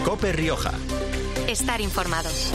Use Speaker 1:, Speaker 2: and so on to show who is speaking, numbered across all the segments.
Speaker 1: COPE Rioja.
Speaker 2: Estar informados.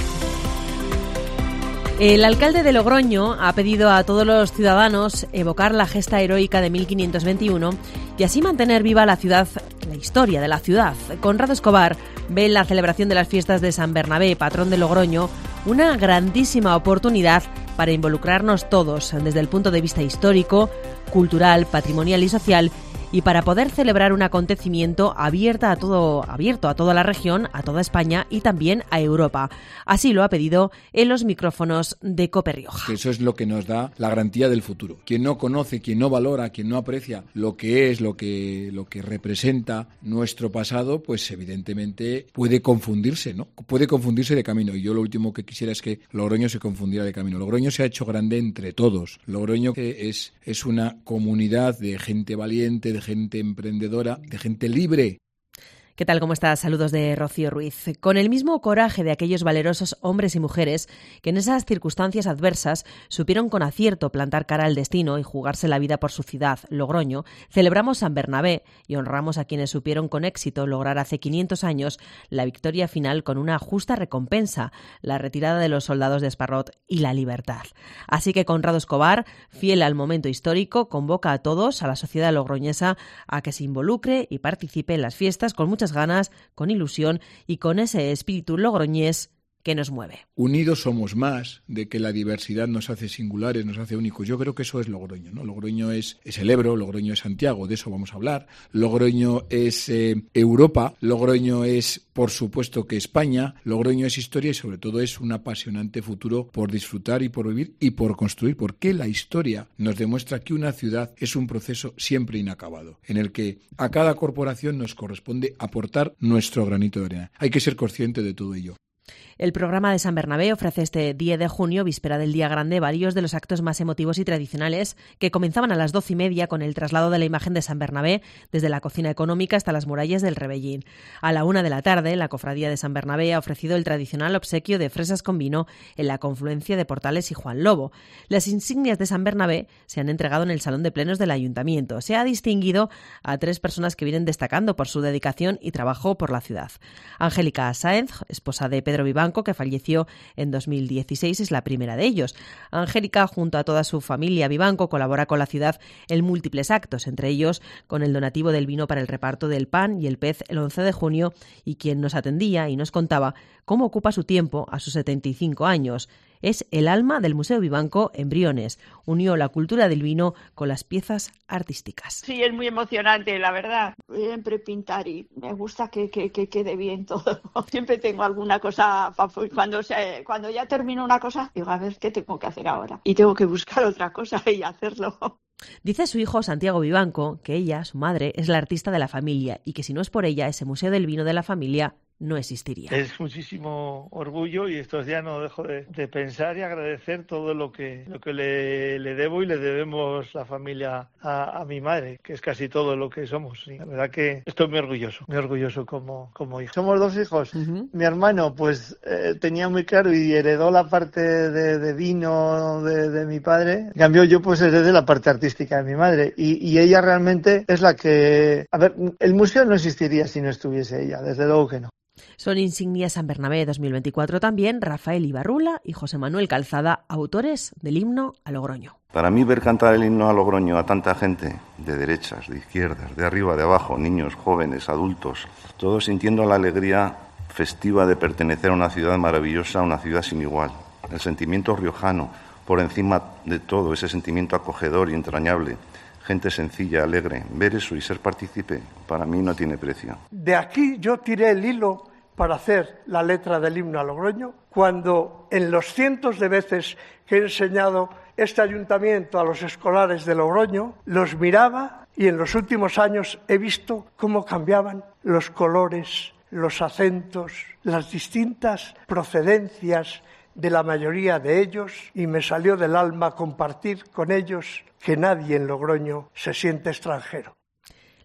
Speaker 3: El alcalde de Logroño ha pedido a todos los ciudadanos evocar la gesta heroica de 1521 y así mantener viva la ciudad, la historia de la ciudad. Conrado Escobar ve en la celebración de las fiestas de San Bernabé, patrón de Logroño, una grandísima oportunidad para involucrarnos todos desde el punto de vista histórico, cultural, patrimonial y social, y para poder celebrar un acontecimiento abierto a toda la región, a toda España y también a Europa. Así lo ha pedido en los micrófonos de COPE Rioja.
Speaker 4: Eso es lo que nos da la garantía del futuro. Quien no conoce, quien no valora, quien no aprecia lo que es, lo que representa nuestro pasado, pues evidentemente puede confundirse, ¿no? Puede confundirse de camino. Y yo lo último que quisiera es que Logroño se confundiera de camino. Logroño se ha hecho grande entre todos. Logroño es una comunidad de gente valiente, de gente emprendedora, de gente libre.
Speaker 3: ¿Qué tal? ¿Cómo estás? Saludos de Rocío Ruiz. Con el mismo coraje de aquellos valerosos hombres y mujeres que en esas circunstancias adversas supieron con acierto plantar cara al destino y jugarse la vida por su ciudad, Logroño, celebramos San Bernabé y honramos a quienes supieron con éxito lograr hace 500 años la victoria final con una justa recompensa, la retirada de los soldados de Esparrot y la libertad. Así que Conrado Escobar, fiel al momento histórico, convoca a todos, a la sociedad logroñesa, a que se involucre y participe en las fiestas con muchas ganas, con ilusión y con ese espíritu logroñés que nos mueve.
Speaker 4: Unidos somos más, de que la diversidad nos hace singulares, nos hace únicos. Yo creo que eso es Logroño, ¿no? Logroño es el Ebro, Logroño es Santiago, de eso vamos a hablar. Logroño es Europa, Logroño es, por supuesto, que España. Logroño es historia y sobre todo es un apasionante futuro por disfrutar y por vivir y por construir, porque la historia nos demuestra que una ciudad es un proceso siempre inacabado, en el que a cada corporación nos corresponde aportar nuestro granito de arena. Hay que ser consciente de todo ello.
Speaker 3: El programa de San Bernabé ofrece este 10 de junio, víspera del Día Grande, varios de los actos más emotivos y tradicionales que comenzaban a las 12:30 con el traslado de la imagen de San Bernabé desde la cocina económica hasta las murallas del Rebellín. A la 1 de la tarde, la Cofradía de San Bernabé ha ofrecido el tradicional obsequio de fresas con vino en la confluencia de Portales y Juan Lobo. Las insignias de San Bernabé se han entregado en el Salón de Plenos del Ayuntamiento. Se ha distinguido a 3 personas que vienen destacando por su dedicación y trabajo por la ciudad. Angélica Sáenz, esposa de Pedro Vivanco, que falleció en 2016, es la primera de ellos. Angélica, junto a toda su familia Vivanco, colabora con la ciudad en múltiples actos, entre ellos con el donativo del vino para el reparto del pan y el pez el 11 de junio, y quien nos atendía y nos contaba cómo ocupa su tiempo a sus 75 años. Es el alma del Museo Vivanco en Briones. Unió la cultura del vino con las piezas artísticas.
Speaker 5: Sí, es muy emocionante, la verdad. Siempre pintar y me gusta que quede bien todo. Siempre tengo alguna cosa, cuando ya termino una cosa, digo, a ver, ¿qué tengo que hacer ahora? Y tengo que buscar otra cosa y hacerlo.
Speaker 3: Dice su hijo Santiago Vivanco que ella, su madre, es la artista de la familia y que si no es por ella, ese Museo del Vino de la familia no existiría.
Speaker 6: Es muchísimo orgullo y estos días no dejo de pensar y agradecer todo lo que le debo y le debemos la familia a mi madre, que es casi todo lo que somos. Y la verdad que estoy muy orgulloso como hijo. Somos 2 hijos. Uh-huh. Mi hermano pues tenía muy claro y heredó la parte de vino de mi padre. En cambio yo pues heredé la parte artística de mi madre y ella realmente es la que... A ver, el museo no existiría si no estuviese ella, desde luego que no.
Speaker 3: Son insignias San Bernabé 2024 también Rafael Ibarrula y José Manuel Calzada, autores del himno a Logroño.
Speaker 7: Para mí ver cantar el himno a Logroño a tanta gente, de derechas, de izquierdas, de arriba, de abajo, niños, jóvenes, adultos, todos sintiendo la alegría festiva de pertenecer a una ciudad maravillosa, a una ciudad sin igual. El sentimiento riojano, por encima de todo, ese sentimiento acogedor y entrañable. Gente sencilla, alegre. Ver eso y ser partícipe, para mí no tiene precio.
Speaker 8: De aquí yo tiré el hilo para hacer la letra del himno a Logroño, cuando en los cientos de veces que he enseñado este ayuntamiento a los escolares de Logroño, los miraba y en los últimos años he visto cómo cambiaban los colores, los acentos, las distintas procedencias de la mayoría de ellos, y me salió del alma compartir con ellos que nadie en Logroño se siente extranjero.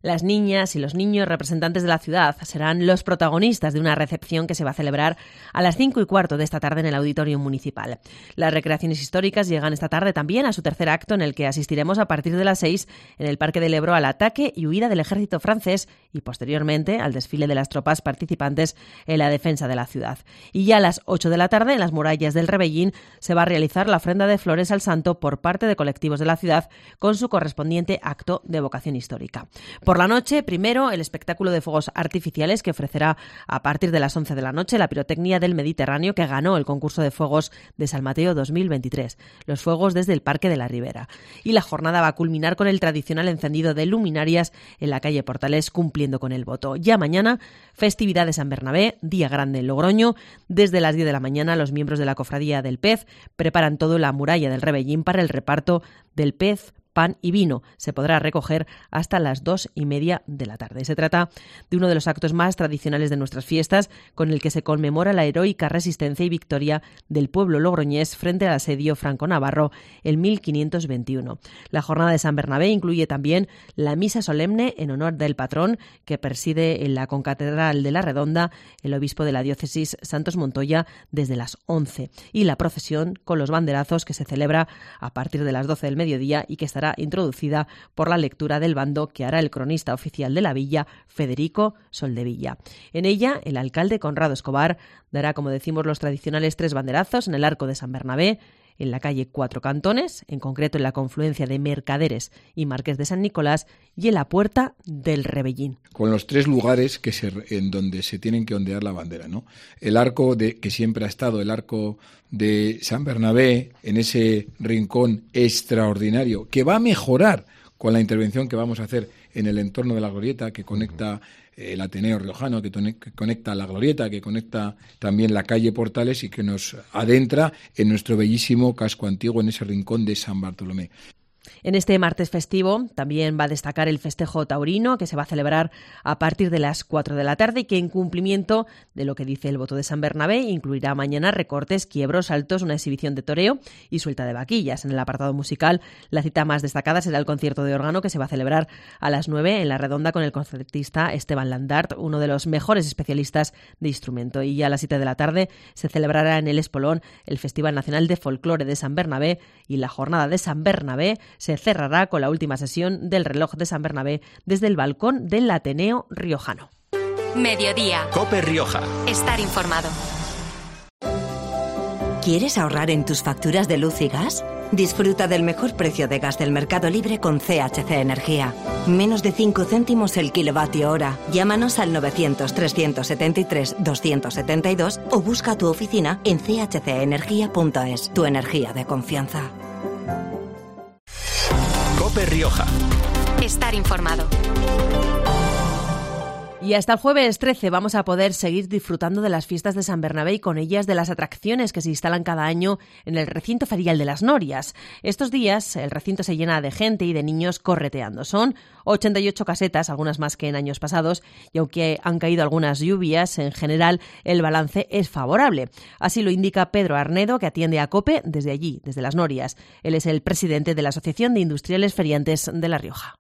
Speaker 3: Las niñas y los niños representantes de la ciudad serán los protagonistas de una recepción que se va a celebrar a las 5:15 de esta tarde en el Auditorio Municipal. Las recreaciones históricas llegan esta tarde también a su tercer acto, en el que asistiremos a partir de las 6 en el Parque del Ebro al ataque y huida del ejército francés y posteriormente al desfile de las tropas participantes en la defensa de la ciudad. Y ya a las 8 de la tarde, en las murallas del Rebellín, se va a realizar la ofrenda de flores al santo por parte de colectivos de la ciudad, con su correspondiente acto de evocación histórica. Por la noche, primero, el espectáculo de fuegos artificiales que ofrecerá a partir de las 11 de la noche la pirotecnia del Mediterráneo, que ganó el concurso de fuegos de San Mateo 2023, los fuegos desde el Parque de la Ribera. Y la jornada va a culminar con el tradicional encendido de luminarias en la calle Portales, cumpliendo con el voto. Ya mañana, festividad de San Bernabé, día grande en Logroño. Desde las 10 de la mañana, los miembros de la Cofradía del Pez preparan todo en la muralla del Rebellín para el reparto del pez, pan y vino. Se podrá recoger hasta las 2:30 de la tarde. Se trata de uno de los actos más tradicionales de nuestras fiestas, con el que se conmemora la heroica resistencia y victoria del pueblo logroñés frente al asedio franco-navarro en 1521. La jornada de San Bernabé incluye también la misa solemne en honor del patrón, que preside en la concatedral de la Redonda el obispo de la diócesis Santos Montoya desde las 11, y la procesión con los banderazos, que se celebra a partir de las 12 del mediodía y que estará introducida por la lectura del bando que hará el cronista oficial de la villa, Federico Soldevilla. En ella, el alcalde Conrado Escobar dará, como decimos, los tradicionales 3 banderazos en el arco de San Bernabé, en la calle Cuatro Cantones, en concreto en la confluencia de Mercaderes y Marqués de San Nicolás, y en la Puerta del Rebellín.
Speaker 4: Con los 3 lugares en donde se tienen que ondear la bandera, ¿no? El arco que siempre ha estado, el arco de San Bernabé, en ese rincón extraordinario, que va a mejorar con la intervención que vamos a hacer en el entorno de la glorieta, que conecta el Ateneo Riojano, que conecta la glorieta, que conecta también la calle Portales y que nos adentra en nuestro bellísimo casco antiguo, en ese rincón de San Bartolomé.
Speaker 3: En este martes festivo también va a destacar el festejo taurino, que se va a celebrar a partir de las 4 de la tarde y que, en cumplimiento de lo que dice el voto de San Bernabé, incluirá mañana recortes, quiebros, saltos, una exhibición de toreo y suelta de vaquillas. En el apartado musical, la cita más destacada será el concierto de órgano, que se va a celebrar a las 9 en la Redonda con el concertista Esteban Landart, uno de los mejores especialistas de instrumento. Y ya a las 7 de la tarde se celebrará en el Espolón el Festival Nacional de Folclore de San Bernabé, y la jornada de San Bernabé se cerrará con la última sesión del reloj de San Bernabé desde el balcón del Ateneo Riojano.
Speaker 2: Mediodía.
Speaker 1: COPE Rioja.
Speaker 2: Estar informado.
Speaker 9: ¿Quieres ahorrar en tus facturas de luz y gas? Disfruta del mejor precio de gas del mercado libre con CHC Energía. Menos de 5 céntimos el kilovatio hora. Llámanos al 900-373-272 o busca tu oficina en chcenergia.es. Tu energía de confianza.
Speaker 1: COPE Rioja.
Speaker 2: Estar informado.
Speaker 3: Y hasta el jueves 13 vamos a poder seguir disfrutando de las fiestas de San Bernabé y con ellas de las atracciones que se instalan cada año en el recinto ferial de las Norias. Estos días el recinto se llena de gente y de niños correteando. Son 88 casetas, algunas más que en años pasados, y aunque han caído algunas lluvias, en general el balance es favorable. Así lo indica Pedro Arnedo, que atiende a COPE desde allí, desde las Norias. Él es el presidente de la Asociación de Industriales Feriantes de La Rioja.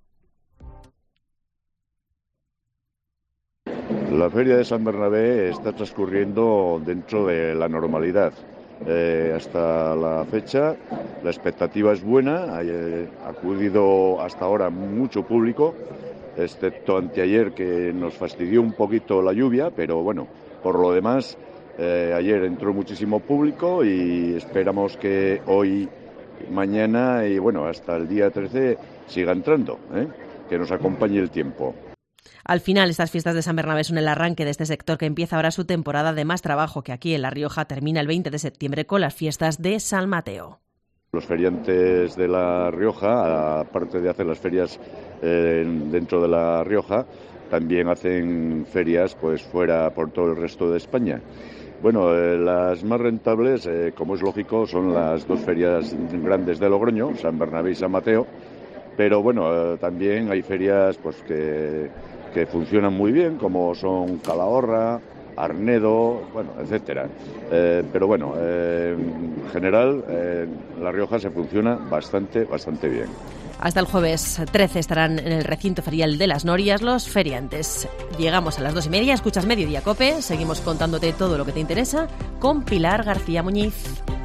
Speaker 10: La feria de San Bernabé está transcurriendo dentro de la normalidad. Hasta la fecha la expectativa es buena, ha acudido hasta ahora mucho público, excepto anteayer, que nos fastidió un poquito la lluvia, pero bueno, por lo demás ayer entró muchísimo público y esperamos que hoy, mañana y bueno, hasta el día 13 siga entrando, que nos acompañe el tiempo.
Speaker 3: Al final, estas fiestas de San Bernabé son el arranque de este sector, que empieza ahora su temporada de más trabajo, que aquí en La Rioja termina el 20 de septiembre con las fiestas de San Mateo.
Speaker 10: Los feriantes de La Rioja, aparte de hacer las ferias dentro de La Rioja, también hacen ferias pues fuera por todo el resto de España. Bueno, las más rentables, como es lógico, son las 2 ferias grandes de Logroño, San Bernabé y San Mateo, pero bueno, también hay ferias pues que funcionan muy bien, como son Calahorra, Arnedo, bueno, etcétera. Pero bueno, en general, La Rioja se funciona bastante bien.
Speaker 3: Hasta el jueves 13 estarán en el recinto ferial de Las Norias los feriantes. Llegamos a las 2:30, escuchas Mediodía COPE, seguimos contándote todo lo que te interesa con Pilar García Muñiz.